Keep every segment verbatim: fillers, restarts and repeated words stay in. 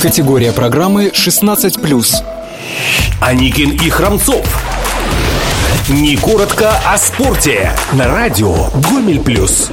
Категория программы шестнадцать плюс. Аникин и Храмцов. Не коротко о спорте. На радио Гомель Плюс.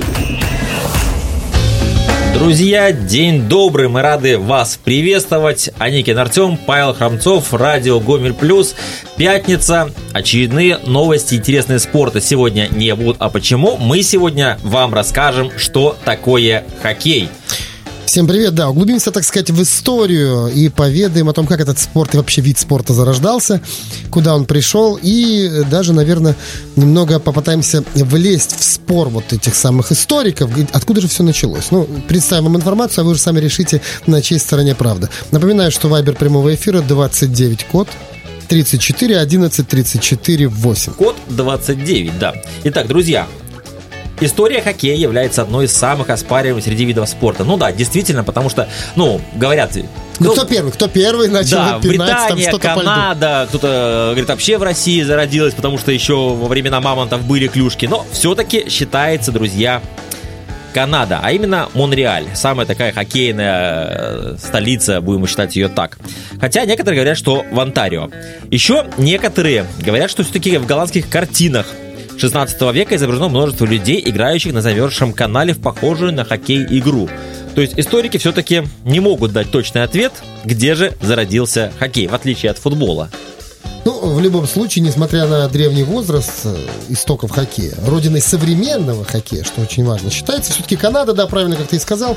Друзья, день добрый, мы рады вас приветствовать. Аникин Артем, Павел Храмцов, радио Гомель Плюс. Пятница, очередные новости интересные спорта сегодня не будут. А почему? Мы сегодня вам расскажем, что такое хоккей. Всем привет, да, углубимся, так сказать, в историю и поведаем о том, как этот спорт и вообще вид спорта зарождался, куда он пришел, и даже, наверное, немного попытаемся влезть в спор вот этих самых историков, откуда же все началось. Ну, представим вам информацию, а вы уже сами решите, на чьей стороне правда. Напоминаю, что вайбер прямого эфира двадцать девять, код тридцать четыре одиннадцать тридцать четыре восемь. Код двадцать девять, да. Итак, друзья, история хоккея является одной из самых оспариваемых среди видов спорта. Ну да, действительно, потому что, ну, говорят... Ну, ну кто первый? Кто первый начал да, пинать, Британия, там что-то Канада, кто-то говорит, вообще в России зародилась, потому что еще во времена мамонтов были клюшки. Но все-таки считается, друзья, Канада, а именно Монреаль. Самая такая хоккейная столица, будем считать ее так. Хотя некоторые говорят, что в Онтарио. Еще некоторые говорят, что все-таки в голландских картинах шестнадцатого века изображено множество людей, играющих на замерзшем канале в похожую на хоккей игру. То есть историки все-таки не могут дать точный ответ, где же зародился хоккей, в отличие от футбола. Ну, в любом случае, несмотря на древний возраст истоков хоккея, родиной современного хоккея, что очень важно, считается все-таки Канада, да, правильно, как ты и сказал.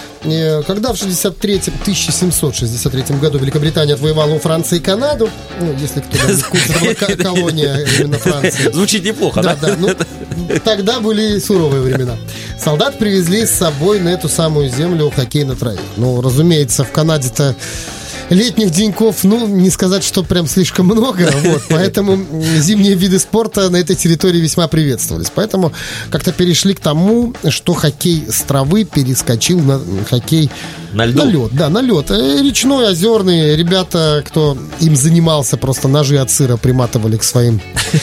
Когда в тысяча семьсот шестьдесят третьем году Великобритания отвоевала у Франции Канаду, ну, если кто-то в курсе, это была колония именно Франции. Звучит неплохо, да? Да, да. Ну, тогда были суровые времена. Солдат привезли с собой на эту самую землю хоккей на траве. Ну, разумеется, в Канаде-то летних деньков, ну, не сказать, что прям слишком много, вот, поэтому зимние виды спорта на этой территории весьма приветствовались. Поэтому как-то перешли к тому, что хоккей с травы перескочил на хоккей на, льду. на лед. Да, на лед. Речной, озерный, ребята, кто им занимался, просто ножи от сыра приматывали к своим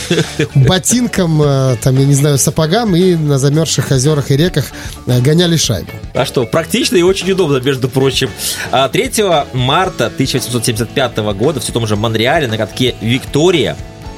ботинкам, там, я не знаю, сапогам, и на замерзших озерах и реках гоняли шайбу. А что, практично и очень удобно, между прочим. третьего марта тысяча восемьсот семьдесят пятого года в том же Монреале на катке «Виктория»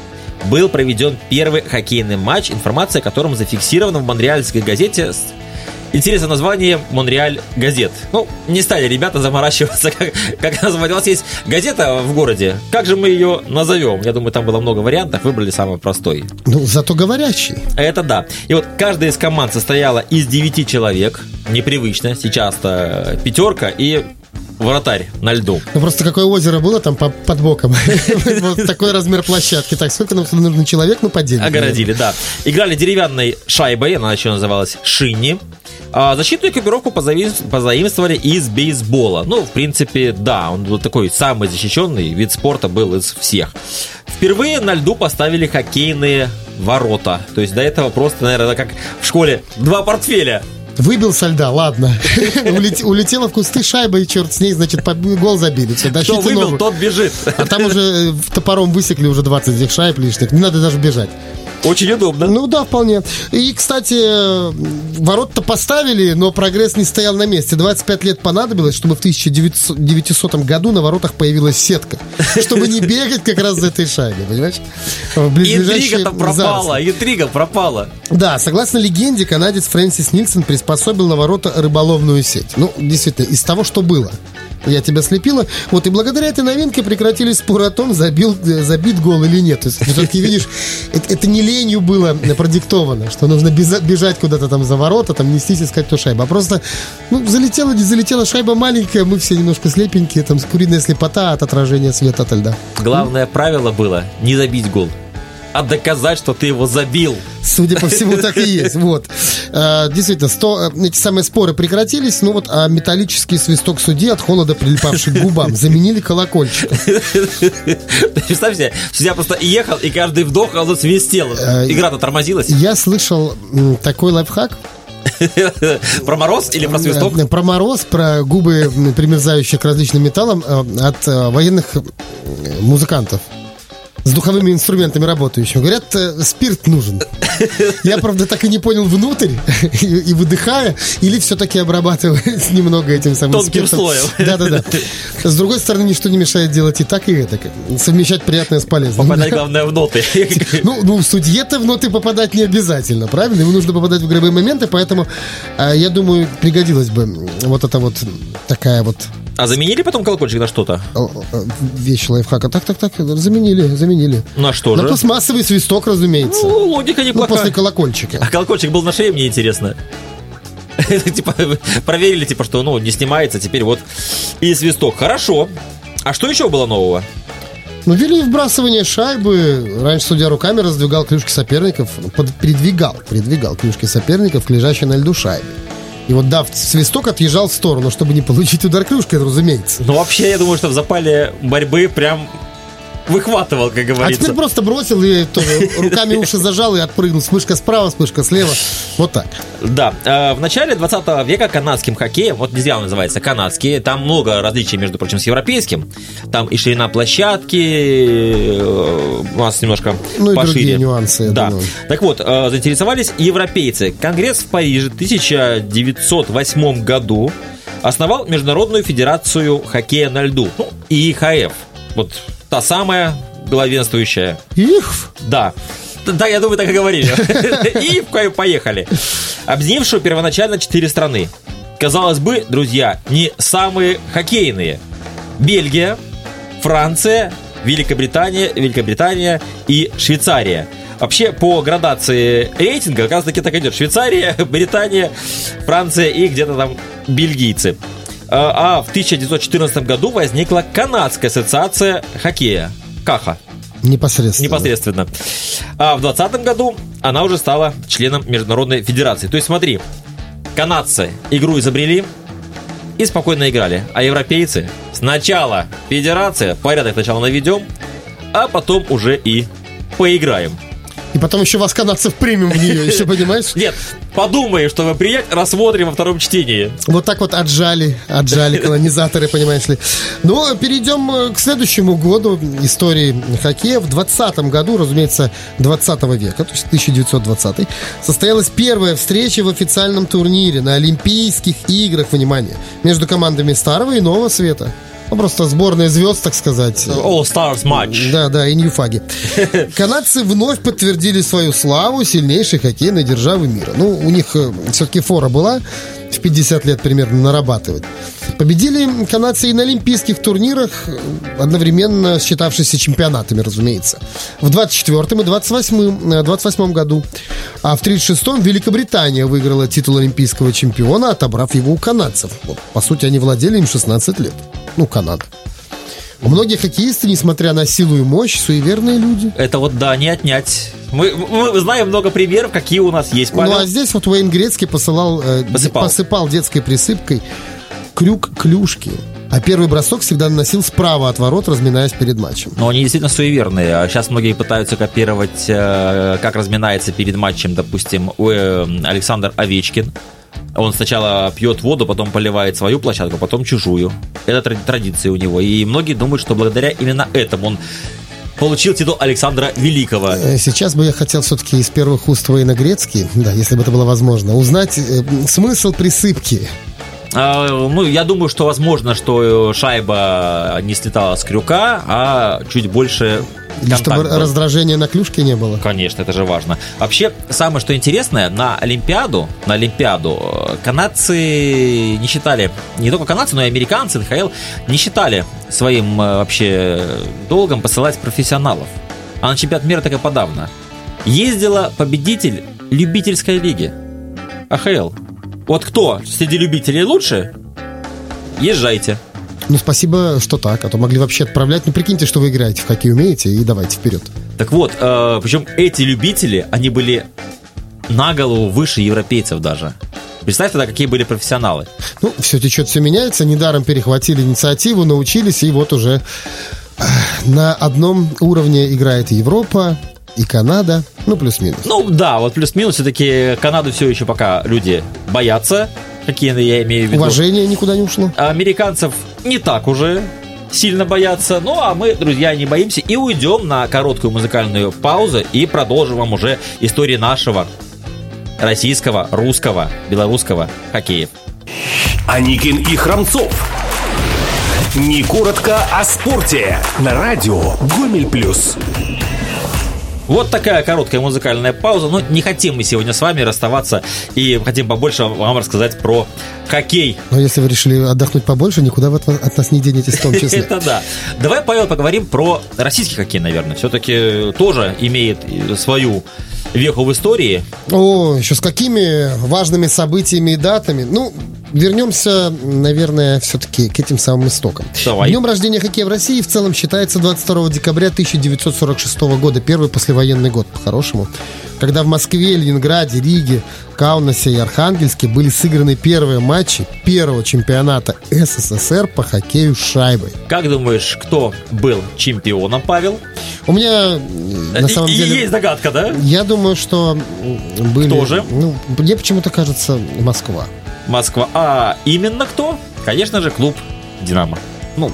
был проведен первый хоккейный матч, информация о котором зафиксирована в монреальской газете. Интересное название «Монреаль Газет». Ну, не стали ребята заморачиваться, как, как назвать. У нас есть газета в городе, как же мы ее назовем? Я думаю, там было много вариантов, выбрали самый простой. Ну, зато говорящий. Это да. И вот каждая из команд состояла из девяти человек. Непривычно, сейчас-то пятерка и вратарь на льду. Ну, просто какое озеро было там по, под боком. Вот такой размер площадки. Так, сколько нам нужен человек? Ну, по девять. Огородили, да. Играли деревянной шайбой, она еще называлась шинни. А защитную экипировку позаимствовали из бейсбола. Ну, в принципе, да, он был такой самый защищенный вид спорта был из всех. Впервые на льду поставили хоккейные ворота. То есть до этого просто, наверное, как в школе два портфеля. Выбил со льда, ладно. Улетела в кусты шайба, и черт с ней, значит, гол забили. Все, кто выбил, новую. Тот бежит. А там уже топором высекли уже двадцать этих шайб лишних. Не надо даже бежать. Очень удобно. Ну да, вполне. И, кстати, ворот-то поставили, но прогресс не стоял на месте. двадцать пять лет понадобилось, чтобы в тысяча девятисотом году на воротах появилась сетка. Чтобы не бегать как раз за этой шайбой, понимаешь? Интрига-то пропала, интрига пропала. Да, согласно легенде, канадец Фрэнсис Нильсон приспособил на ворота рыболовную сеть. Ну, действительно, из того, что было. Я тебя слепила. Вот, и благодаря этой новинке прекратились споры о том, забил, забит гол или нет. То есть, все-таки, видишь, это, это не ленью было продиктовано, что нужно бежать куда-то там за ворота, там нестись, искать ту шайбу. А просто, ну, залетела, не залетела шайба маленькая, мы все немножко слепенькие, там, куриная слепота от отражения света ото льда. Главное правило было не забить гол, а доказать, что ты его забил. Судя по всему, так и есть. Вот. А, действительно, сто, эти самые споры прекратились, ну вот, а металлический свисток судьи от холода, прилипавший к губам, заменили колокольчиком. Представь себе, судья просто ехал, и каждый вдох он свистел. Игра-то тормозилась. Я слышал такой лайфхак. Про мороз или про свисток? Про мороз, про губы, примерзающие к различным металлам от военных музыкантов. с духовыми инструментами работающим. Говорят, э, спирт нужен. Я, правда, так и не понял, внутрь и, и выдыхая, или все-таки обрабатывать немного этим самым тонким спиртом. слоем. Да-да-да. С другой стороны, ничто не мешает делать и так, и это. Совмещать приятное с полезным. Попадать, главное, в ноты. Ну, ну, в судье-то в ноты попадать не обязательно, правильно? Ему нужно попадать в игровые моменты, поэтому, э, я думаю, пригодилась бы вот эта вот такая вот... А заменили потом колокольчик на что-то? Вещь лайфхака. Так, так, так, заменили, заменили. На что на же? На пластмассовый свисток, разумеется. Ну, логика неплохая. Ну, после колокольчика. А колокольчик был на шее, мне интересно. Типа, проверили, типа, что, ну, не снимается, теперь вот и свисток. Хорошо. А что еще было нового? Ну, ввели вбрасывание шайбы. Раньше судья руками раздвигал клюшки соперников, под, придвигал, придвигал клюшки соперников к лежащей на льду шайбе. И вот, дав свисток, отъезжал в сторону, чтобы не получить удар клюшкой, разумеется. Ну, вообще, я думаю, что в запале борьбы прям выхватывал, как говорится. А теперь просто бросил и тоже руками уши зажал и отпрыгнул. Вспышка справа, вспышка слева. Вот так. Да. В начале двадцатого века канадским хоккеем, вот не зря он называется канадский, там много различий, между прочим, с европейским. Там и ширина площадки у нас немножко ну, пошире. И другие нюансы, я да. думаю. Так вот, заинтересовались европейцы. Конгресс в Париже в тысяча девятьсот восьмом году основал Международную федерацию хоккея на льду. Ну, и ИХФ. Вот та самая главенствующая. Их? Да. Да, я думаю, так и говорили. И поехали. Объединившую первоначально четыре страны. Казалось бы, друзья, не самые хоккейные. Бельгия, Франция, Великобритания, Великобритания и Швейцария. Вообще, по градации рейтинга, как раз таки так идет. Швейцария, Британия, Франция и где-то там бельгийцы. А в тысяча девятьсот четырнадцатом году возникла Канадская ассоциация хоккея. КАХА. Непосредственно. Непосредственно. А в двадцатом году она уже стала членом Международной федерации. То есть смотри, канадцы игру изобрели и спокойно играли. А европейцы сначала федерация, порядок сначала наведем, а потом уже и поиграем. И потом еще вас, канадцев, примем в нее, еще, понимаешь? Нет, подумай, чтобы принять, рассмотрим во втором чтении. Вот так вот отжали, отжали колонизаторы, понимаешь ли. Ну, перейдем к следующему году истории хоккея. В двадцатом году, разумеется, двадцатого века, то есть тысяча девятьсот двадцатый, состоялась первая встреча в официальном турнире на Олимпийских играх, внимание, между командами Старого и Нового Света. Ну, просто сборная звезд, так сказать. All Stars матч. Да, да, и ньюфаги. Канадцы вновь подтвердили свою славу сильнейшей хоккейной державы мира. Ну, у них все-таки фора была в пятьдесят лет примерно нарабатывать. Победили канадцы и на олимпийских турнирах, одновременно считавшиеся чемпионатами, разумеется. В двадцать четвёртом и двадцать восьмом году. А в тридцать шестом Великобритания выиграла титул олимпийского чемпиона, отобрав его у канадцев. Вот, по сути, они владели им шестнадцать лет. Ну, Канада. Многие хоккеисты, несмотря на силу и мощь, суеверные люди. Это вот, да, не отнять. Мы, мы знаем много примеров, какие у нас есть, Павел. Ну, а здесь вот Уэйн Грецкий посылал, э, посыпал. посыпал детской присыпкой крюк клюшки. А первый бросок всегда наносил справа от ворот, разминаясь перед матчем. Но они действительно суеверные. А сейчас многие пытаются копировать, э, как разминается перед матчем, допустим, э, Александр Овечкин. Он сначала пьет воду, потом поливает свою площадку, потом чужую. Это традиция у него. И многие думают, что благодаря именно этому он получил титул Александра Великого. Сейчас бы я хотел все-таки из первых уст Уэйна Грецки, да, если бы это было возможно, узнать э, смысл присыпки. А, ну, я думаю, что возможно, что шайба не слетала с крюка, а чуть больше контакт чтобы был. Раздражения на клюшке не было. Конечно, это же важно. Вообще, самое что интересное, на Олимпиаду, на Олимпиаду канадцы не считали, не только канадцы, но и американцы, эн ха эл, не считали своим вообще долгом посылать профессионалов. А на чемпионат мира так и подавно. Ездила победитель любительской лиги а ха эл. Вот кто среди любителей лучше, езжайте. Ну, спасибо, что так, а то могли вообще отправлять. Ну, прикиньте, что вы играете в хоккей умеете, и давайте вперед. Так вот, э, причем эти любители, они были на голову выше европейцев даже. Представь тогда, какие были профессионалы. Ну, все течет, все меняется. Недаром перехватили инициативу, научились, и вот уже на одном уровне играет и Европа, и Канада, ну, плюс-минус. Ну, да, вот плюс-минус. Все-таки Канаду все еще пока люди боятся. Хоккейные, я имею в виду. Уважение никуда не ушло. А американцев не так уже. сильно боятся. Ну, а мы, друзья, не боимся и уйдем на короткую музыкальную паузу и продолжим вам уже истории нашего российского, русского, белорусского хоккея. Аникин и Храмцов. Не коротко о спорте. На радио Гомель Плюс. Вот такая короткая музыкальная пауза. Но не хотим мы сегодня с вами расставаться и хотим побольше вам рассказать про хоккей. Но если вы решили отдохнуть побольше, никуда вы от нас не денетесь в том числе. Это да. Давай, Павел, поговорим про российский хоккей, наверное. Все-таки тоже имеет свою веху в истории. О, еще с какими важными событиями и датами. Ну, вернемся, наверное, все-таки к этим самым истокам. Давай. Днем рождения хоккея в России в целом считается двадцать второго декабря тысяча девятьсот сорок шестого года, первый послевоенный год, по-хорошему, когда в Москве, Ленинграде, Риге, Каунасе и Архангельске были сыграны первые матчи первого чемпионата СССР по хоккею с шайбой. Как думаешь, кто был чемпионом, Павел? У меня, на самом и, деле... Есть догадка, да? Я думаю, что были... Кто же? Ну, мне почему-то кажется, Москва. Москва. А именно кто? Конечно же, клуб «Динамо». Ну,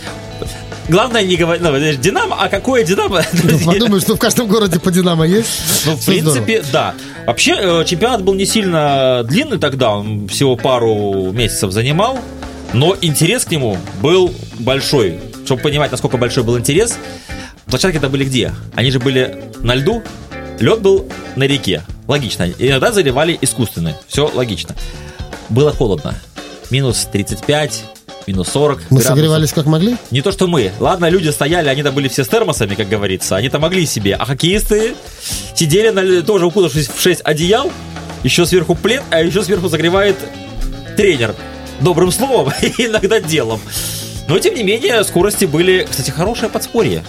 главное не говорить, ну, «Динамо», а какое «Динамо»? Ну, подумаешь, что в каждом городе по «Динамо» есть? Ну, в принципе, да. Вообще, чемпионат был не сильно длинный тогда, он всего пару месяцев занимал, но интерес к нему был большой. Чтобы понимать, насколько большой был интерес, площадки-то были где? Они же были на льду, лед был на реке. Логично. Иногда заливали искусственный. Все логично. Было холодно. Минус тридцать пять, минус сорок. Мы градусов. согревались как могли? Не то, что мы. Ладно, люди стояли, они-то были все с термосами, как говорится. Они-то могли себе. А хоккеисты сидели, на, тоже укутавшись в шесть одеял. Еще сверху плед, а еще сверху загревает тренер. Добрым словом и иногда делом. Но, тем не менее, скорости были, кстати, хорошее подспорье.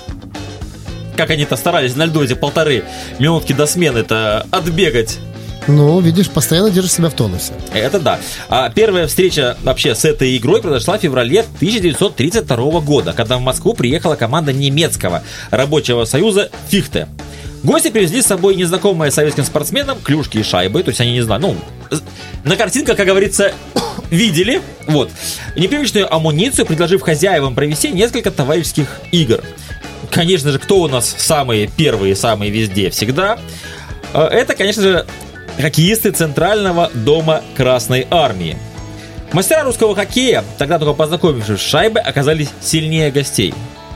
Как они-то старались на льду эти полторы минутки до смены-то отбегать. Ну, видишь, постоянно держишь себя в тонусе. Это да. А первая встреча вообще с этой игрой произошла в феврале тысяча девятьсот тридцать второго года, когда в Москву приехала команда немецкого рабочего союза «Фихте». Гости привезли с собой незнакомые советским спортсменам клюшки и шайбы, то есть они не знают, ну, на картинках, как говорится, видели, вот, непривычную амуницию, предложив хозяевам провести несколько товарищеских игр. Конечно же, кто у нас самые первые, самые везде всегда? Это, конечно же, хоккеисты Центрального дома Красной Армии. Мастера русского хоккея, тогда только познакомившись с шайбой, оказались сильнее гостей.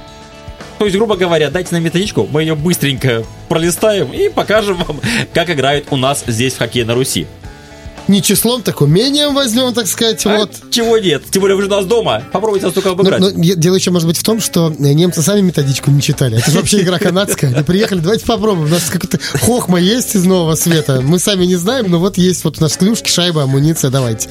То есть, грубо говоря, дайте нам методичку, мы ее быстренько пролистаем и покажем вам, как играют у нас здесь в хоккей на Руси. Не числом, так умением возьмем, так сказать, А вот. Чего нет? Тем более вы же у нас дома. Попробуйте нас только обыграть. Но, но дело еще может быть в том, что немцы сами методичку не читали. Это же вообще игра канадская. Они приехали, давайте попробуем. У нас какая-то хохма есть из Нового Света. Мы сами не знаем, но вот есть вот у нас клюшки, шайба, амуниция, давайте.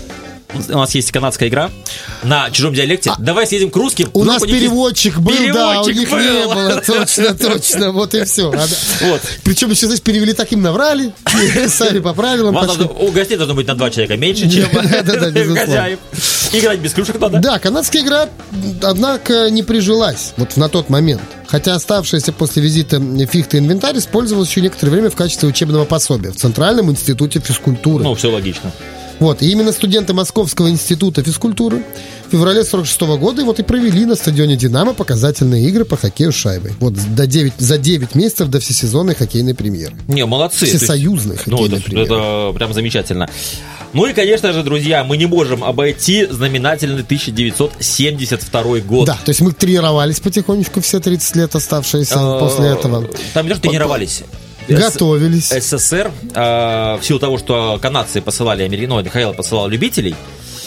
У нас есть канадская игра на чужом диалекте. А, Давай съездим к русским. У нас переводчик был, переводчик да, у них был. Не было. Точно, точно, вот и все. Вот. Причем еще, знаешь, перевели таким, наврали, сами по правилам. У гостей должно быть на два человека меньше, чем хозяев. Играть без клюшек надо. Да, канадская игра, однако, не прижилась вот на тот момент. Хотя оставшийся после визита Фихте инвентарь использовался еще некоторое время в качестве учебного пособия в Центральном институте физкультуры. Ну, все логично. Вот, и именно студенты Московского института физкультуры в феврале сорок шестого года вот и провели на стадионе «Динамо» показательные игры по хоккею с шайбой. Вот до девять, за девять месяцев до всесезонной хоккейной премьеры. Не, молодцы. Всесоюзной есть, хоккейной ну, это, премьеры. Это прям замечательно. Ну и, конечно же, друзья, мы не можем обойти знаменательный тысяча девятьсот семьдесят второй год. Да, то есть мы тренировались потихонечку все тридцать лет оставшиеся после этого. Там не то, что тренировались. Готовились. СССР, э, в силу того, что канадцы посылали, американцы, ну, эн ха эл посылал любителей,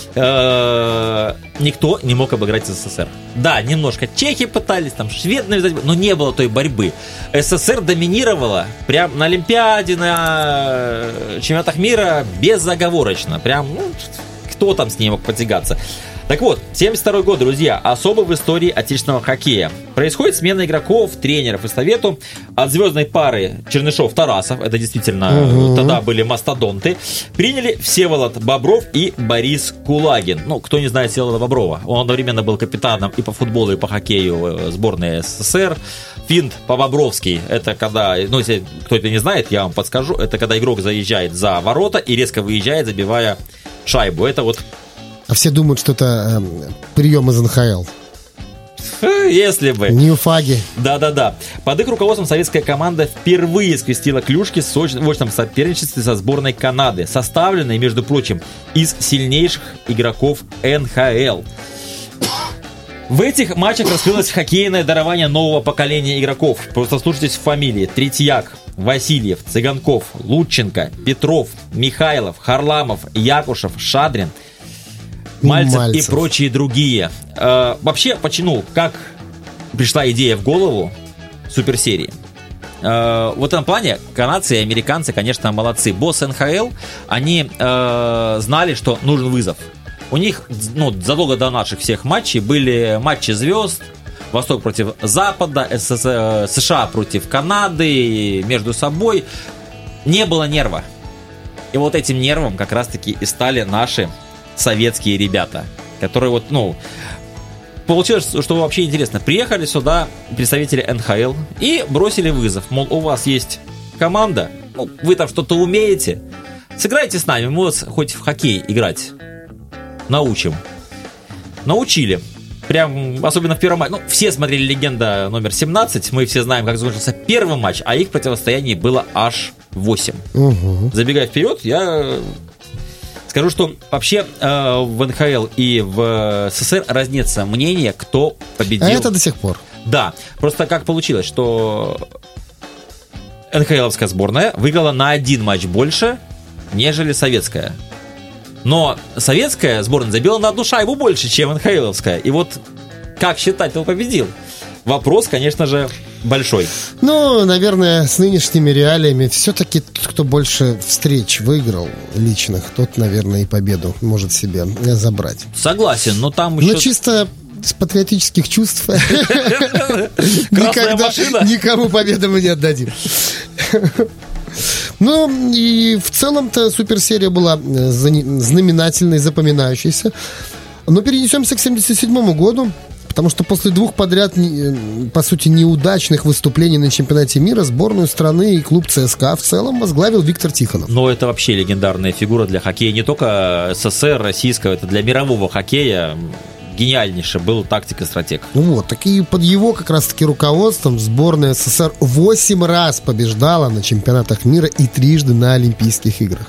э, никто не мог обыграть СССР. Да, немножко чехи пытались, там, шведы навязать, но не было той борьбы. СССР доминировала прям на Олимпиаде, на чемпионатах мира безоговорочно. Прям, ну, кто там с ней мог потягаться. Так вот, семьдесят второй год, друзья, особый в истории отечественного хоккея. Происходит смена игроков, тренеров и совету от звездной пары Чернышов-Тарасов, это действительно угу. тогда были мастодонты, приняли Всеволод Бобров и Борис Кулагин. Ну, кто не знает Всеволода Боброва, он одновременно был капитаном и по футболу, и по хоккею сборной СССР. Финт по-бобровски, это когда, ну, если кто это не знает, я вам подскажу, это когда игрок заезжает за ворота и резко выезжает, забивая шайбу. Это вот... А все думают, что это э, прием из эн ха эл. Если бы. Ньюфаги. Да-да-да. Под их руководством советская команда впервые скрестила клюшки в очном соперничестве со сборной Канады, составленной, между прочим, из сильнейших игроков эн ха эл. В этих матчах раскрылось хоккейное дарование нового поколения игроков. Просто слушайтесь фамилии: Третьяк, Васильев, Цыганков, Лученко, Петров, Михайлов, Харламов, Якушев, Шадрин, Мальцев, Мальцев и прочие другие. Э, вообще, почему, как пришла идея в голову суперсерии? Э, в этом плане канадцы и американцы, конечно, молодцы. Босс эн ха эл, они э, знали, что нужен вызов. У них, ну, задолго до наших всех матчей были матчи звезд: Восток против Запада, США против Канады, между собой. Не было нерва. И вот этим нервом как раз-таки и стали наши советские ребята, которые вот, ну, получилось, что вообще интересно. Приехали сюда представители эн ха эл и бросили вызов. Мол, у вас есть команда, ну, вы там что-то умеете, сыграйте с нами, мы вас хоть в хоккей играть научим. Научили. Прям, особенно в первом матче. Ну, все смотрели «Легенда номер семнадцать». Мы все знаем, как закончился первый матч, а их противостояние было аж восемь. Угу. Забегая вперед, я скажу, что вообще э, в эн ха эл и в эс эс эс эр разнится мнение, кто победил. А это до сих пор. Да. Просто как получилось, что эн ха эловская сборная выиграла на один матч больше, нежели советская. Но советская сборная забила на одну шайбу больше, чем эн ха эловская. И вот как считать, кто победил? Вопрос, конечно же, большой. Ну, наверное, с нынешними реалиями все-таки тот, кто больше встреч выиграл личных, тот, наверное, и победу может себе забрать. Согласен, но там еще... Но чисто с патриотических чувств никому победу мы не отдадим. Ну, и в целом-то суперсерия была знаменательной, запоминающейся. Но перенесемся к семьдесят седьмому году, потому что после двух подряд, по сути, неудачных выступлений на чемпионате мира сборную страны и клуб ЦСКА в целом возглавил Виктор Тихонов. Но это вообще легендарная фигура для хоккея, не только эс эс эс эр, российского, это для мирового хоккея. Гениальнейший был тактик и стратег. Ну вот, так и под его как раз-таки руководством сборная эс эс эс эр восемь раз побеждала на чемпионатах мира и трижды на Олимпийских играх.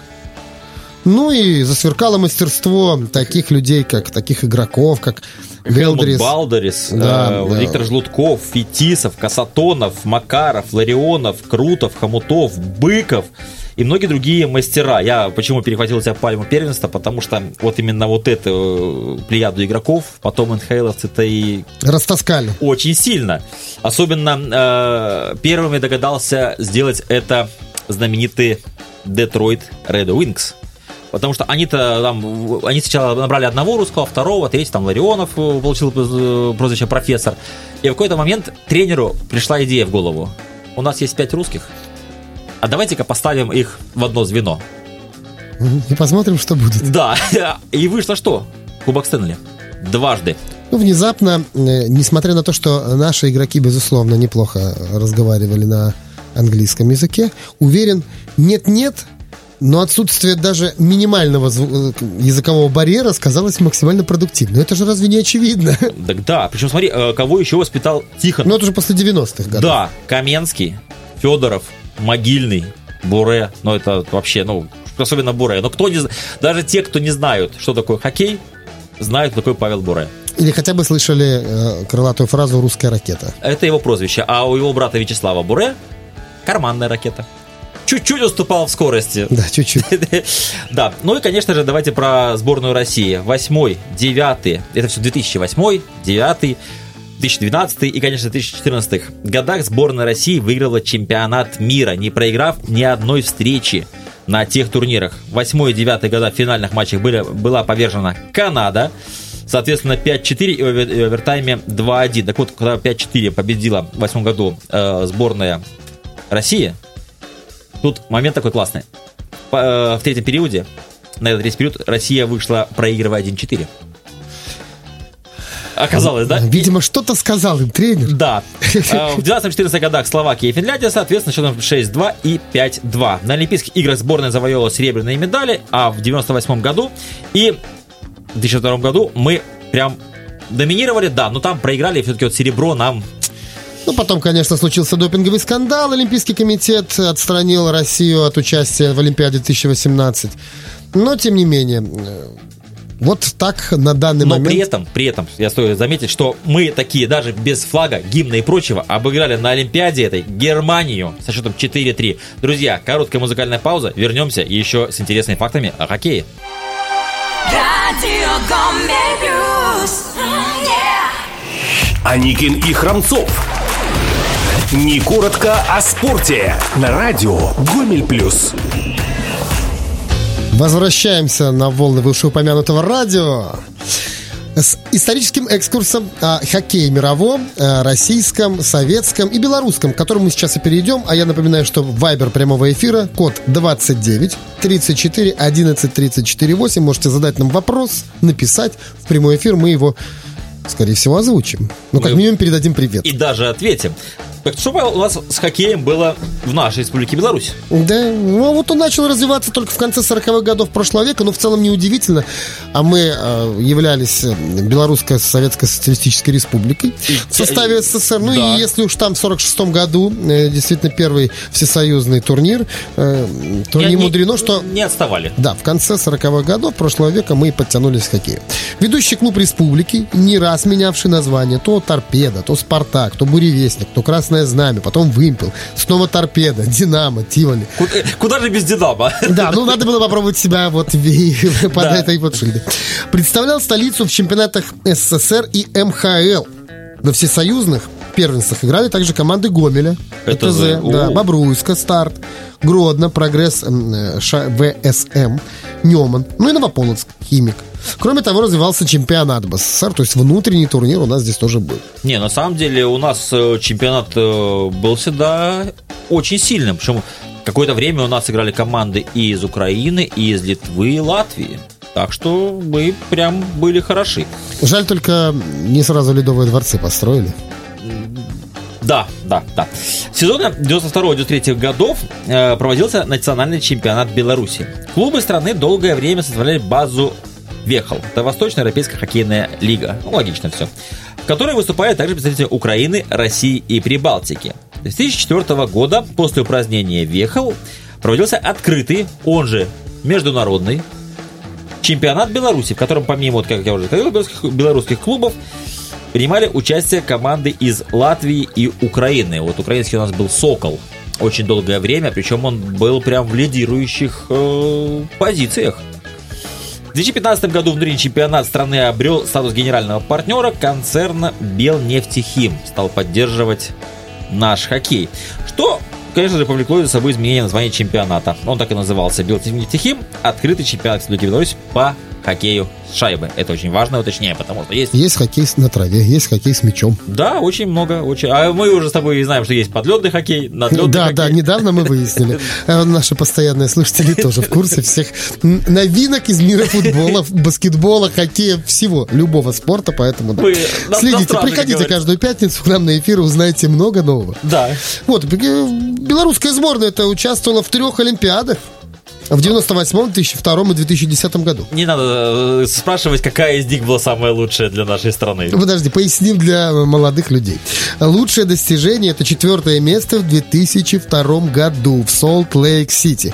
Ну и засверкало мастерство таких людей, как таких игроков, как Гелдрис, Балдерис, да, э, да. Виктор Жлутков, Фетисов, Касатонов, Макаров, Ларионов, Крутов, Хомутов, Быков и многие другие мастера. Я почему перехватил у тебя пальму первенства? Потому что вот именно вот эту плеяду игроков потом эн ха эловцы-то и растаскали очень сильно. Особенно э, первыми догадался сделать это знаменитый Детройт Ред Уинкс. Потому что они-то там, они сначала набрали одного русского, второго, третий, там Ларионов получил прозвище профессор. И в какой-то момент тренеру пришла идея в голову: у нас есть пять русских, а давайте-ка поставим их в одно звено. И посмотрим, что будет. Да, и вышло что? Кубок Стэнли. Дважды. Ну, внезапно, несмотря на то, что наши игроки, безусловно, неплохо разговаривали на английском языке, уверен, нет-нет, но отсутствие даже минимального зву- языкового барьера сказалось максимально продуктивно. Это же разве не очевидно? Так да, причем смотри, кого еще воспитал Тихонов. Ну, это уже после девяностых годов. Да, Каменский, Федоров, Могильный, Буре. Ну, это вообще, ну, особенно Буре. Но кто не, даже те, кто не знают, что такое хоккей, знают, кто такой Павел Буре. Или хотя бы слышали э, крылатую фразу «русская ракета». Это его прозвище. А у его брата Вячеслава Буре карманная ракета. Чуть-чуть уступал в скорости. Да, чуть-чуть. Да, ну и, конечно же, давайте про сборную России. Восьмой, девятый, это все две тысячи восьмой, девятый, две тысячи двенадцатый и, конечно, две тысячи четырнадцатых годах сборная России выиграла чемпионат мира, не проиграв ни одной встречи на тех турнирах. Восьмой и девятый года в финальных матчах были, была повержена Канада. Соответственно, пять-четыре и в овертайме два-один. Так вот, когда пять-четыре победила в восьмом году э, сборная России, тут момент такой классный. В третьем периоде, на этот третий период, Россия вышла, проигрывая один-четыре. Оказалось, да? Видимо, что-то сказал им тренер. Да. В двенадцатом-четырнадцатом годах Словакия и Финляндия, соответственно, счетом шесть-два и пять-два. На Олимпийских играх сборная завоевала серебряные медали, а в девяносто восьмом году и в две тысячи втором году мы прям доминировали, да, но там проиграли, все-таки вот серебро нам... Ну, потом, конечно, случился допинговый скандал. Олимпийский комитет отстранил Россию от участия в Олимпиаде две тысячи восемнадцать. Но, тем не менее, вот так на данный Но момент... при этом, при этом, я стоит заметить, что мы такие, даже без флага, гимна и прочего, обыграли на Олимпиаде этой Германию со счетом четыре три. Друзья, короткая музыкальная пауза. Вернемся еще с интересными фактами о хоккее. Аникин и Храмцов. Не коротко о спорте. На радио Гомель Плюс. Возвращаемся на волны вышеупомянутого радио с историческим экскурсом о хоккее мировом, российском, советском и белорусском, к которому мы сейчас и перейдем. А я напоминаю, что вайбер прямого эфира, код двадцать девять тридцать четыре одиннадцать тридцать четыре восемь. Можете задать нам вопрос, написать в прямой эфир, мы его, скорее всего, озвучим. Ну, как минимум, передадим привет. И даже ответим. Так что у нас с хоккеем было в нашей республике Беларусь? Да, ну вот он начал развиваться только в конце сороковых годов прошлого века, но в целом неудивительно. А мы э, являлись Белорусской Советской Социалистической Республикой в составе СССР. Ну да. И если уж там в сорок шестом году э, действительно первый всесоюзный турнир, э, то не, не мудрено, что... Не отставали. Да, в конце сороковых годов прошлого века мы подтянулись к хоккею. Ведущий клуб республики, не раз менявший название, то Торпедо, то Спартак, то Буревестник, то Красное Знамя, потом Вымпел, снова Торпедо, Динамо, Тиволи. Куда, куда же без Динамо? Да, ну надо было попробовать себя вот под да. этой вот шильдой. Представлял столицу в чемпионатах СССР и эм ха эл. На всесоюзных первенствах играли также команды Гомеля, ЭТЗ, да, Бобруйска, Старт, Гродно, Прогресс, вэ эс эм, Неман, ну и Новополоцк, Химик. Кроме того, развивался чемпионат БССР, то есть внутренний турнир у нас здесь тоже был. Не, на самом деле у нас чемпионат был всегда очень сильным. Причем какое-то время у нас играли команды и из Украины, и из Литвы, и Латвии. Так что мы прям были хороши. Жаль, только не сразу ледовые дворцы построили. Да, да, да. В сезоне девяносто второго девяносто третьего годов э, проводился национальный чемпионат Беларуси. Клубы страны долгое время составляли базу Вехол. Это Восточноевропейская хоккейная лига. Ну, логично все. В которой выступают также представители Украины, России и Прибалтики. С две тысячи четвёртого года, после упразднения Вехол, проводился открытый, он же международный, чемпионат Беларуси, в котором помимо, вот, как я уже сказал, белорусских, белорусских клубов принимали участие команды из Латвии и Украины. Вот украинский у нас был «Сокол» очень долгое время, причем он был прям в лидирующих э, позициях. В две тысячи пятнадцатом году внутренний чемпионат страны обрел статус генерального партнера концерна «Белнефтехим», стал поддерживать наш хоккей, что, конечно же, повлекло за собой изменение названия чемпионата. Он так и назывался «Белнефтехим», открытый чемпионат Республики Беларусь по хоккею с шайбы. Это очень важно, уточняю, потому что есть... Есть хоккей на траве, есть хоккей с мячом. Да, очень много. Очень... А мы уже с тобой знаем, что есть подледный хоккей, надледный да, хоккей. Да, недавно мы выяснили. Наши постоянные слушатели тоже в курсе всех новинок из мира футбола, баскетбола, хоккея, всего, любого спорта, поэтому да. Следите, приходите каждую пятницу к нам на эфир, узнаете много нового. Да. Вот, белорусская сборная-то участвовала в трех олимпиадах. В девяносто восьмом, две тысячи втором и две тысячи десятом году. Не надо спрашивать, какая из них была самая лучшая для нашей страны. Подожди, поясним для молодых людей. Лучшее достижение — это четвертое место в две тысячи втором году в Солт-Лейк-Сити.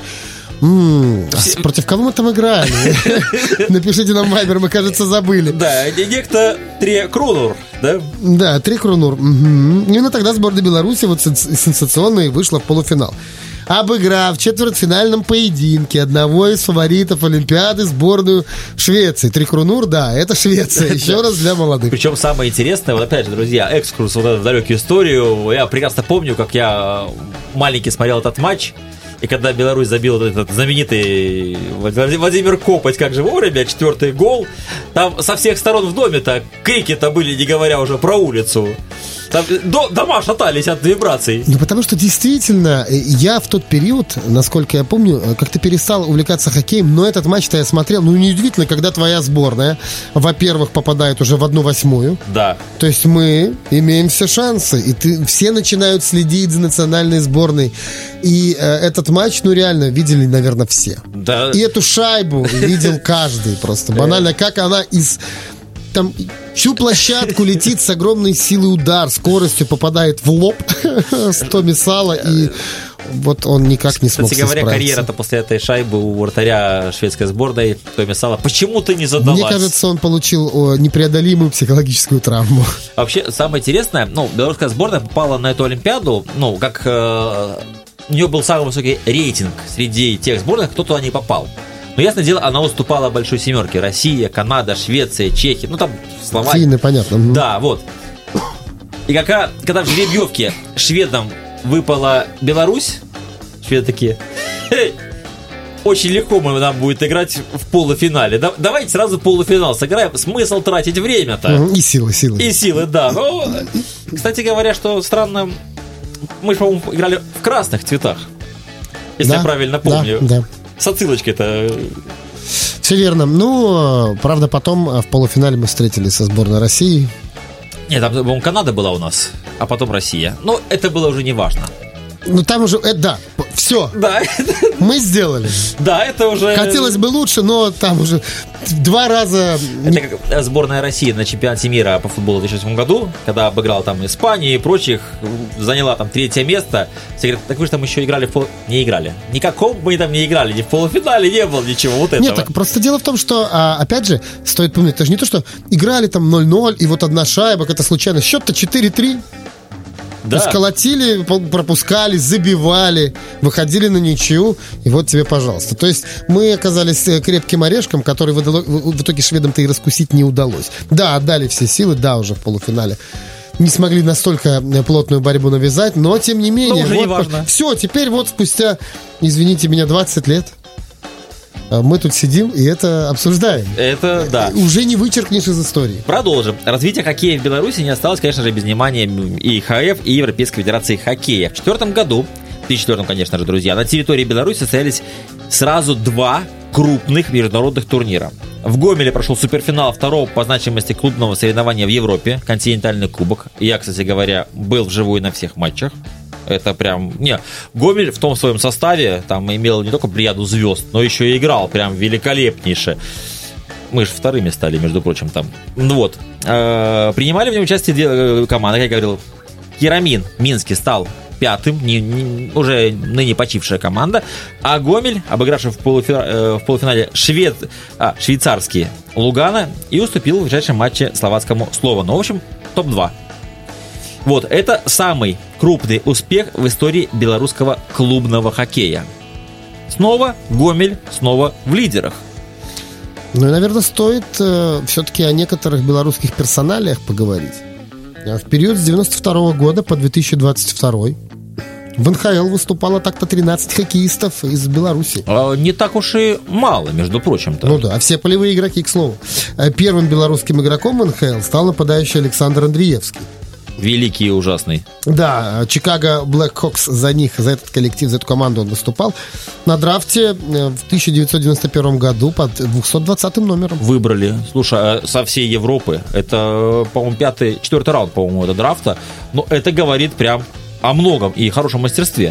М-м, а против кого мы там играли? Напишите нам вайбер, мы, кажется, забыли. Да, некто Три Крунур, да? Да, Три Крунур. Именно тогда сборная Беларуси вот сенсационно и вышла в полуфинал, обыграв в четвертьфинальном поединке одного из фаворитов Олимпиады, сборную Швеции. Три Крунур, да, это Швеция. Еще раз для молодых. Причем самое интересное, вот опять же, друзья, экскурс вот в далекую историю. Я прекрасно помню, как я маленький смотрел этот матч. И когда Беларусь забил этот знаменитый Владимир Копоть, как же вовремя, четвертый гол, там со всех сторон в доме-то крики-то были, не говоря уже про улицу. Там до, дома шатались от вибраций. Ну, потому что действительно, я в тот период, насколько я помню, как-то перестал увлекаться хоккеем, но этот матч-то я смотрел, ну, неудивительно, когда твоя сборная, во-первых, попадает уже в одну восьмую. Да. То есть мы имеем все шансы, и ты, все начинают следить за национальной сборной. И э, этот матч, ну, реально, видели, наверное, все. Да. И эту шайбу видел каждый просто. Банально, как она из... там всю площадку летит с огромной силой удар, скоростью попадает в лоб с Томи Сало, и вот он никак не смог Кстати говоря, справиться. карьера-то после этой шайбы у вратаря шведской сборной Томи Сало почему-то не задалась. Мне кажется, он получил о, непреодолимую психологическую травму. Вообще, самое интересное, ну, белорусская сборная попала на эту Олимпиаду, ну, как э, у нее был самый высокий рейтинг среди тех сборных, кто туда не попал. Но, ясное дело, она уступала большой семерке. Россия, Канада, Швеция, Чехия, ну, там, Словакия. Финны, понятно. Да, вот. И когда, когда в жеребьевке шведам выпала Беларусь, шведы такие: «Эй, очень легко мы, нам будет играть в полуфинале. Да, давайте сразу полуфинал сыграем. Смысл тратить время-то». И силы, силы. И силы, да. Ну, кстати говоря, что странно, мы же, по-моему, играли в красных цветах, если да, я правильно помню. Да, да. С отсылочкой-то. Все верно. Ну, правда, потом в полуфинале мы встретились со сборной России. Нет, там, по-моему, Канада была у нас, а потом Россия. Но это было уже не важно. Ну, там уже, э, да, все. Да. Мы сделали. Да, это уже... Хотелось бы лучше, но там уже два раза... Это как сборная России на чемпионате мира по футболу в две тысячи восьмом году, когда обыграла там Испанию и прочих, заняла там третье место. Все говорят: так вы же там еще играли в пол... Не играли. Никаком мы там не играли, ни в полуфинале не было ничего вот этого. Нет, так просто дело в том, что, а, опять же, стоит помнить, это же не то, что играли там ноль ноль, и вот одна шайба, это случайно. Счет-то четыре три. Да. Сколотили, пропускали, забивали, выходили на ничью, и вот тебе, пожалуйста. То есть мы оказались крепким орешком, который в итоге шведам-то и раскусить не удалось. Да, отдали все силы, да, уже в полуфинале. Не смогли настолько плотную борьбу навязать, но тем не менее. Но уже вот, не важно. Все, теперь вот спустя, извините меня, двадцать лет мы тут сидим и это обсуждаем. Это да. Уже не вычеркнешь из истории. Продолжим. Развитие хоккея в Беларуси не осталось, конечно же, без внимания и ха эф, и Европейской Федерации Хоккея. В две тысячи четвёртом году, в две тысячи четвёртом, конечно же, друзья, на территории Беларуси состоялись сразу два крупных международных турнира. В Гомеле прошел суперфинал второго по значимости клубного соревнования в Европе, континентальный кубок. Я, кстати говоря, был вживую на всех матчах. Это прям... Не, Гомель в том своем составе там имел не только плеяду звезд, но еще и играл прям великолепнейше. Мы же вторыми стали, между прочим, там. Ну вот. Принимали в нем участие две команды, как я говорил. Керамин Минский стал пятым, не, не, уже ныне почившая команда. А Гомель, обыгравший в, полуфи, в полуфинале швед, а, швейцарские Лугана, и уступил в ближайшем матче словацкому Словану. В общем, топ два. Вот, это самый крупный успех в истории белорусского клубного хоккея. Снова Гомель, снова в лидерах. Ну и, наверное, стоит э, все-таки о некоторых белорусских персоналиях поговорить. В период с девяносто второго года по две тысячи двадцать второй в эн ха эл выступало так-то тринадцать хоккеистов из Беларуси. А, не так уж и мало, между прочим-то. Ну да, а все полевые игроки, к слову. Первым белорусским игроком в эн ха эл стал нападающий Александр Андреевский. Великий и ужасный. Да, Чикаго Блэкхокс за них, за этот коллектив, за эту команду он выступал на драфте в тысяча девятьсот девяносто первом году под двухсот двадцатым номером. Выбрали, слушай, со всей Европы. Это, по-моему, пятый, четвертый раунд, по-моему, это драфта. Но это говорит прям о многом и хорошем мастерстве.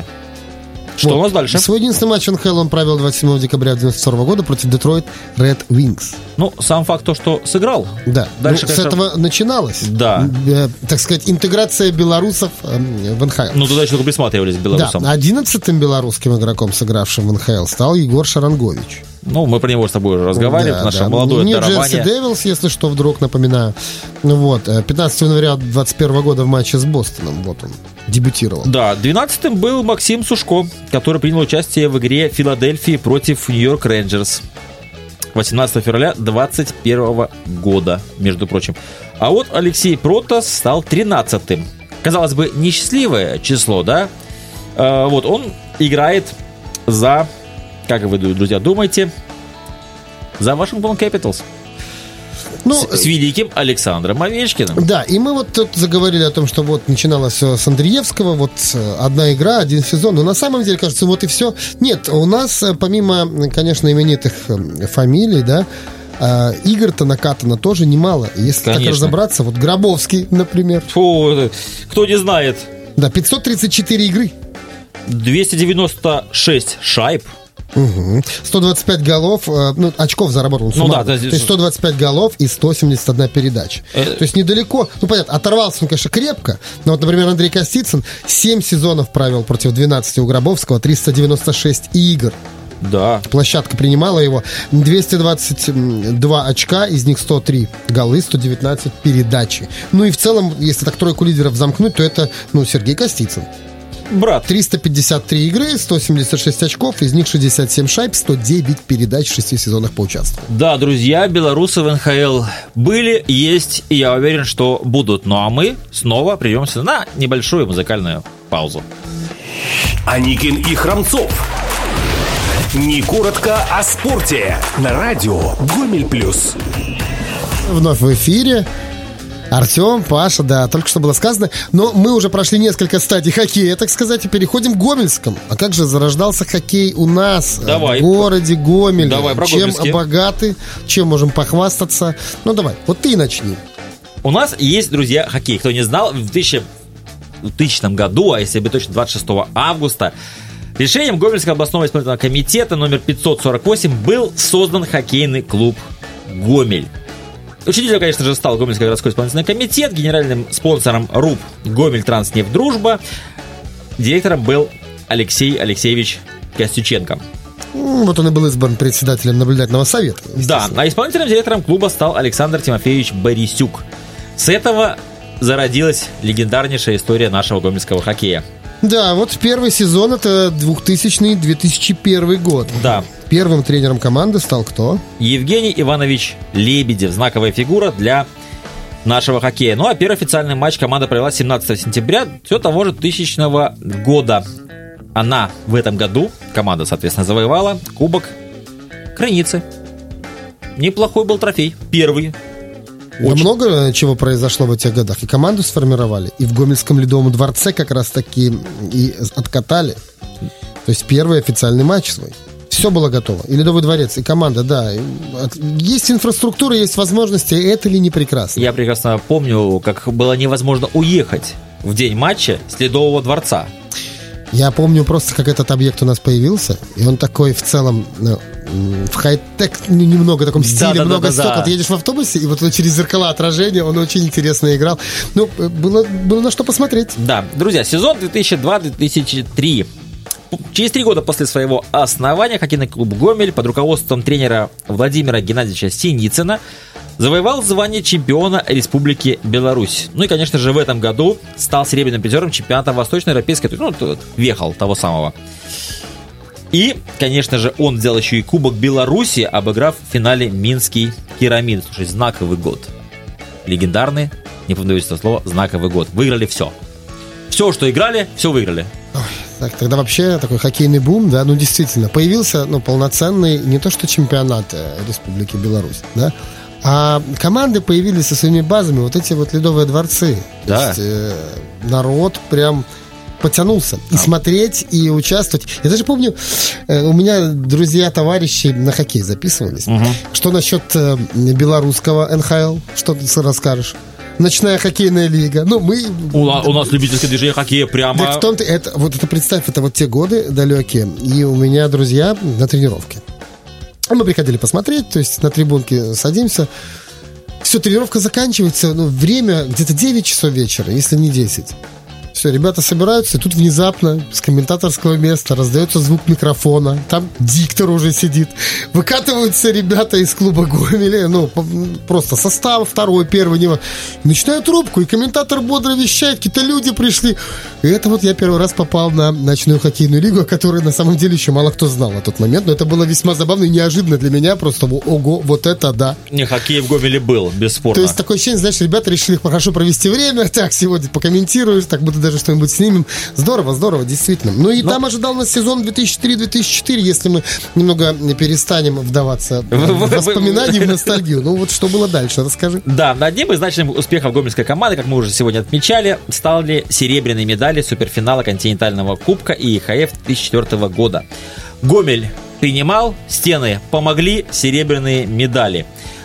Что вот у нас дальше? Свой единственный матч в эн ха эл он провел двадцать седьмого декабря девяносто второго года против Детройт Ред Wings. Ну, сам факт то, что сыграл. Да, дальше, ну, конечно... с этого начиналось. Да. Э, так сказать, интеграция белорусов э, в эн ха эл. Ну, туда еще только присматривались к белорусам. Да, одиннадцатым белорусским игроком, сыгравшим в эн ха эл, стал Егор Шарангович. Ну, мы про него с тобой уже разговаривали, да, наше да. молодое Нью дарование. Джерси Девилс, если что, вдруг, напоминаю. Вот, пятнадцатого января двадцать первого года в матче с Бостоном, вот он, дебютировал. Да, двенадцатым был Максим Сушко, который принял участие в игре Филадельфии против Нью-Йорк Рейнджерс. восемнадцатого февраля двадцать первого года, между прочим. А вот Алексей Протас стал тринадцатым. Казалось бы, несчастливое число, да? А, вот, он играет за... Как вы, друзья, думаете? За Вашингтон Кэпиталс. Ну, с, с великим Александром Овечкиным. Да, и мы вот тут заговорили о том, что вот начиналось все с Андреевского, вот одна игра, один сезон. Но на самом деле, кажется, вот и все. Нет, у нас, помимо, конечно, именитых фамилий, да, игр-то накатано тоже немало. Если конечно. так разобраться, вот Гробовский, например. Фу, кто не знает. Да, пятьсот тридцать четыре игры. двести девяносто шесть шайб. Угу. сто двадцать пять голов, ну, очков заработал. Ну, да, да, то есть сто двадцать пять голов и сто семьдесят одна передача. Э... То есть недалеко. Ну, понятно, оторвался он, конечно, крепко. Но вот, например, Андрей Костицын семь сезонов провел против двенадцати у Гробовского, триста девяносто шесть игр. Да. Площадка принимала его. двести двадцать два очка, из них сто три голы, сто девятнадцать передачи. Ну и в целом, если так тройку лидеров замкнуть, то это, ну, Сергей Костицын. Брат. триста пятьдесят три игры, сто семьдесят шесть очков, из них шестьдесят семь шайб, сто девять передач в шести сезонах поучаствовал. Да, друзья, белорусы в эн ха эл были, есть, и я уверен, что будут. Ну а мы снова придемся на небольшую музыкальную паузу. Аникин и Храмцов. Не коротко о спорте. На радио Гомель Плюс. Вновь в эфире. Артем, Паша, да, только что было сказано. Но мы уже прошли несколько стадий хоккея, так сказать, и переходим к гомельскому. А как же зарождался хоккей у нас, давай. в городе Гомель? Давай, про чем Гомельске. богаты, чем можем похвастаться? Ну, давай, вот ты начни. У нас есть, друзья, хоккей. Кто не знал, в двухтысячном году, а если быть точно, двадцать шестого августа, решением Гомельского областного исполнительного комитета номер пятьсот сорок восемь был создан хоккейный клуб «Гомель». Учредителем, конечно же, стал Гомельский городской исполнительный комитет, генеральным спонсором РУП «Гомель Транснефть Дружба». Директором был Алексей Алексеевич Костюченко. Вот он и был избран председателем наблюдательного совета. Да, а исполнительным директором клуба стал Александр Тимофеевич Борисюк. С этого зародилась легендарнейшая история нашего гомельского хоккея. Да, вот первый сезон, это двухтысячный - две тысячи первый год. Да. Первым тренером команды стал кто? Евгений Иванович Лебедев, знаковая фигура для нашего хоккея. Ну а первый официальный матч команда провела семнадцатого сентября все того же тысячного года. Она в этом году, команда, соответственно, завоевала Кубок Крыницы. Неплохой был трофей, первый. Да много чего произошло в этих годах. И команду сформировали, и в Гомельском Ледовом дворце как раз таки и откатали. То есть первый официальный матч свой. Все было готово. И Ледовый дворец, и команда, да. Есть инфраструктура, есть возможности. Это ли не прекрасно? Я прекрасно помню, как было невозможно уехать в день матча с Ледового дворца. Я помню просто, как этот объект у нас появился. И он такой в целом, ну, в хай-тек немного таком стиле, да, да, много да, да, стекол. Да. Ты едешь в автобусе, и вот через зеркала отражения он очень интересно играл. Ну, было, было на что посмотреть. Да, друзья, сезон две тысячи два - две тысячи три. Через три года после своего основания хоккейный клуб «Гомель» под руководством тренера Владимира Геннадьевича Синицына завоевал звание чемпиона Республики Беларусь. Ну и, конечно же, в этом году стал серебряным призером чемпионата Восточноевропейской, ну, Вехал того самого. И, конечно же, он взял еще и Кубок Беларуси, обыграв в финале Минский Керамид. Слушай, знаковый год. Легендарный, не повторюсь это слово, знаковый год. Выиграли все. Все, что играли, все выиграли. Ой, так, тогда вообще такой хоккейный бум, да, ну действительно, появился, ну, полноценный, не то что чемпионат Республики Беларусь, да, а команды появились со своими базами, вот эти вот Ледовые дворцы. Да. То есть э, народ прям потянулся и а. смотреть, и участвовать. Я даже помню, э, у меня друзья, товарищи на хоккей записывались. Угу. Что насчет э, белорусского эн ха эл? Что ты расскажешь? Ночная хоккейная лига. Ну, мы... У, у нас любительское движение хоккея прямо... Так в том-то... Это, вот это представь, это вот те годы далекие. И у меня друзья на тренировке. Мы приходили посмотреть, то есть на трибунке садимся. Все, тренировка заканчивается, ну, время где-то девять часов вечера, если не десять. Все, ребята собираются, и тут внезапно с комментаторского места раздается звук микрофона. Там диктор уже сидит. Выкатываются ребята из клуба Гомеля, ну, просто состав второй, первый, не... начинают трубку, и комментатор бодро вещает, какие-то люди пришли. И это вот я первый раз попал на ночную хоккейную лигу, о которой на самом деле еще мало кто знал на тот момент. Но это было весьма забавно и неожиданно для меня. Просто, ого, вот это да. Не, хоккей в Гомеле был, бесспорно. То есть такое ощущение, знаешь, ребята решили хорошо провести время. Так, сегодня покомментируешь, так буду даже что-нибудь снимем. Здорово, здорово, действительно. Ну и Но... там ожидал нас сезон две тысячи три - две тысячи четыре, если мы немного перестанем вдаваться в воспоминания, в ностальгию. Ну вот что было дальше, расскажи. Да, одним из значимых успехов гомельской команды, как мы уже сегодня отмечали, стали серебряные медали суперфинала континентального кубка и и ха эф две тысячи четвёртого года. Гомель принимал, стены помогли, серебряные медали.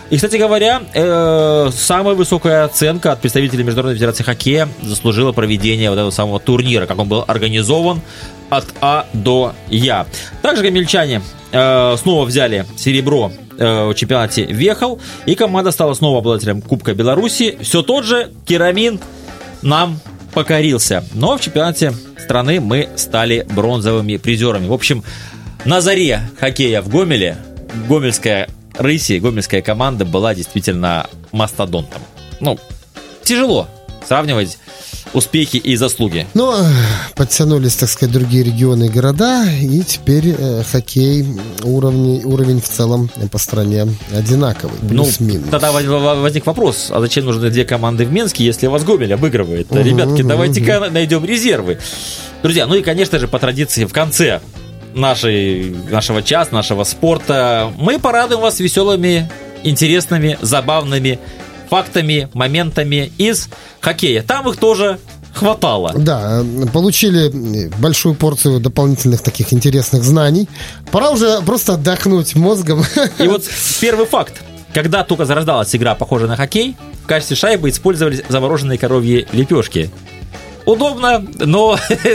И, кстати говоря, э, самая высокая оценка от представителей Международной Федерации Хоккея заслужило проведение вот этого самого турнира, как он был организован от А до Я. Также гомельчане э, снова взяли серебро э, в чемпионате Вехол, и команда стала снова обладателем Кубка Беларуси. Все тот же Керамин нам покорился. Но в чемпионате страны мы стали бронзовыми призерами. В общем, на заре хоккея в Гомеле гомельская Рыси, гомельская команда была действительно мастодонтом. Ну, тяжело сравнивать успехи и заслуги. Ну, подтянулись, так сказать, другие регионы и города, и теперь э, хоккей, уровень, уровень в целом по стране одинаковый, плюс-минус. Ну, тогда возник вопрос, а зачем нужны две команды в Минске, если у вас Гомель обыгрывает? Угу, Ребятки, угу, давайте-ка угу. найдем резервы. Друзья, ну и, конечно же, по традиции в конце нашей, нашего часа, нашего спорта мы порадуем вас веселыми, интересными, забавными фактами, моментами из хоккея. Там их тоже хватало. Да, получили большую порцию дополнительных таких интересных знаний. Пора уже просто отдохнуть мозгом. И вот первый факт. Когда только зарождалась игра, похожая на хоккей, в качестве шайбы использовались замороженные коровьи лепешки. Удобно, но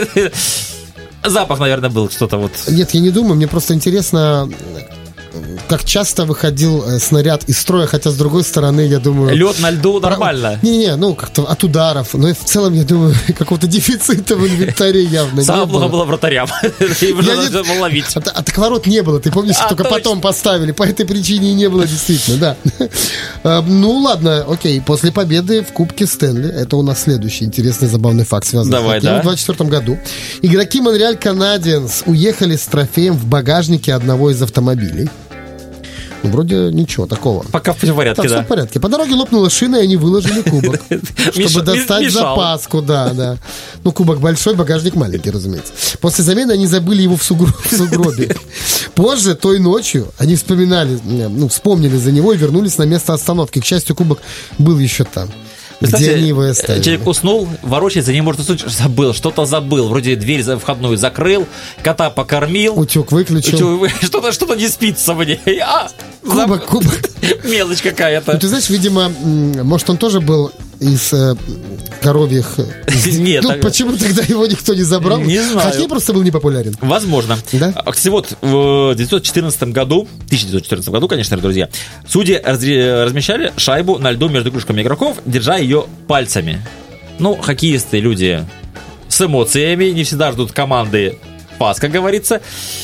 запах, наверное, был что-то вот... Нет, я не думаю, мне просто интересно, как часто выходил снаряд из строя, хотя, с другой стороны, я думаю... Лед на льду нормально. Не-не, ну, как-то от ударов, но в целом, я думаю, какого-то дефицита в инвентаре явно не было. Самое плохо было вратарям. Его надо было ловить. А так ворот не было, ты помнишь, только потом поставили, по этой причине и не было действительно, да. Ну, ладно, окей, после победы в Кубке Стэнли, это у нас следующий интересный, забавный факт, связанный с хоккеем. В двадцать четвёртом году игроки Монреаль Канадиенс уехали с трофеем в багажнике одного из автомобилей. Ну, вроде ничего такого. Пока все в порядке, так, да. все в порядке. По дороге лопнула шина, и они выложили кубок, чтобы достать запаску, да, да. Ну, кубок большой, багажник маленький, разумеется. После замены они забыли его в сугробе. Позже, той ночью, они вспоминали, ну, вспомнили за него и вернулись на место остановки. К счастью, кубок был еще там. Кстати, где они его оставили. Человек уснул, ворочается, за ним может уснуть, забыл, что-то забыл. Вроде дверь входную закрыл, кота покормил. Утюг выключил. Утюг, что-то, что-то не спится мне. А, кубок, заб... кубок. Мелочь какая-то. Ну, ты знаешь, видимо, может, он тоже был из э, коровьих... Нет. Ну, так... почему тогда его никто не забрал? Не знаю. Хоккей просто был непопулярен. Возможно. Да? Кстати, вот в тысяча девятьсот четырнадцатом году, тысяча девятьсот четырнадцатом году, конечно, друзья, судьи размещали шайбу на льду между кружками игроков, держа ее пальцами. Ну, хоккеисты, люди с эмоциями, не всегда ждут команды пас, как говорится.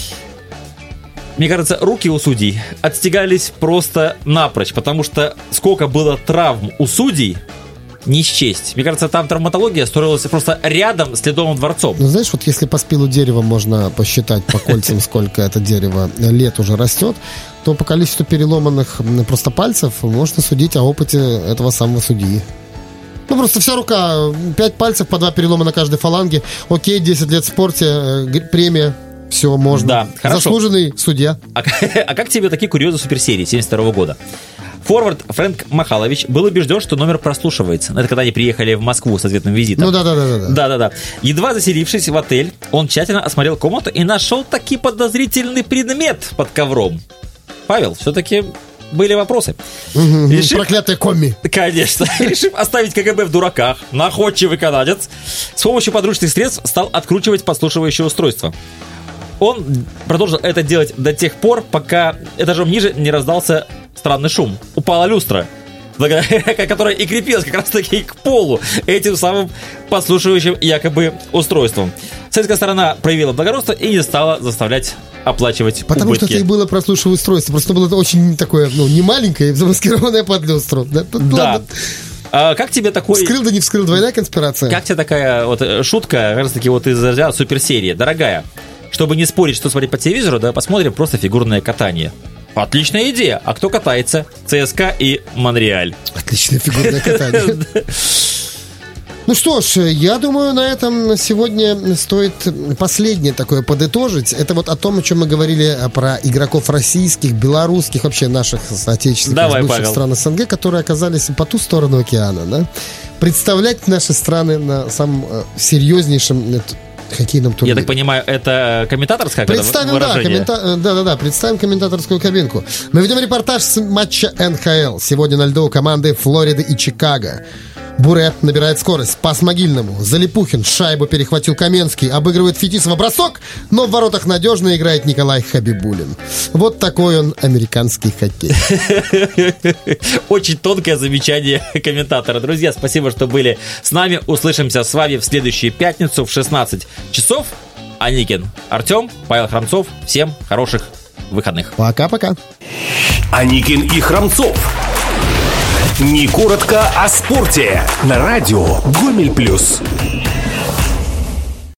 Мне кажется, руки у судей отстегались просто напрочь, потому что сколько было травм у судей, не счесть. Мне кажется, там травматология строилась просто рядом с Ледовым дворцом. Ну, знаешь, вот если по спилу дерева можно посчитать по кольцам, сколько это дерево лет уже растет, то по количеству переломанных просто пальцев можно судить о опыте этого самого судьи. Ну, просто вся рука, пять пальцев, по два перелома на каждой фаланге. Окей, десять лет в спорте, премия, все, можно. Да, хорошо. Заслуженный судья. А, а как тебе такие курьезы суперсерии семьдесят второго года? Форвард Фрэнк Махалович был убежден, что номер прослушивается. Это когда они приехали в Москву с ответным визитом. Ну да-да-да. Да-да-да. Едва заселившись в отель, он тщательно осмотрел комнату и нашел таки подозрительный предмет под ковром. Павел, все-таки были вопросы. Угу, решив... Проклятая комми. Конечно. Решив оставить КГБ в дураках, находчивый канадец с помощью подручных средств стал откручивать подслушивающее устройство. Он продолжил это делать до тех пор, пока этажом ниже не раздался странный шум. Упала люстра, которая и крепилась как раз-таки к полу этим самым подслушивающим якобы устройством. Советская сторона проявила благородство и не стала заставлять оплачивать Потому убытки. что это и было прослушивающее устройство. Просто было очень такое, ну, не маленькое, замаскированное под люстру. Да. да. А как тебе такой... Вскрыл да не вскрыл, двойная конспирация. Как тебе такая вот шутка, как раз-таки вот из разряда суперсерии? Дорогая, чтобы не спорить, что смотреть по телевизору, да, посмотрим просто фигурное катание. Отличная идея. А кто катается? ЦСКА и Монреаль. Отличное фигурное катание. Ну что ж, я думаю, на этом сегодня стоит последнее такое подытожить. Это вот о том, о чем мы говорили про игроков российских, белорусских, вообще наших соотечественников из бывших стран СНГ, которые оказались по ту сторону океана. Да? Представлять наши страны на самом серьезнейшем хоккейном турнире. Я так понимаю, это комментаторская Представим, да, коммента... да, да, да, представим комментаторскую кабинку. Мы ведем репортаж с матча эн ха эл. Сегодня на льду команды Флориды и Чикаго. Буре набирает скорость, пас Могильному. Залипухин шайбу перехватил Каменский, обыгрывает Фетисова, бросок, но в воротах надежно играет Николай Хабибулин. Вот такой он американский хоккей. Очень тонкое замечание комментатора. Друзья, спасибо, что были с нами. Услышимся с вами в следующую пятницу в шестнадцать часов. Аникин Артем, Павел Храмцов. Всем хороших выходных. Пока-пока. Аникин и Храмцов. Не коротко о спорте. На радио Гомель Плюс.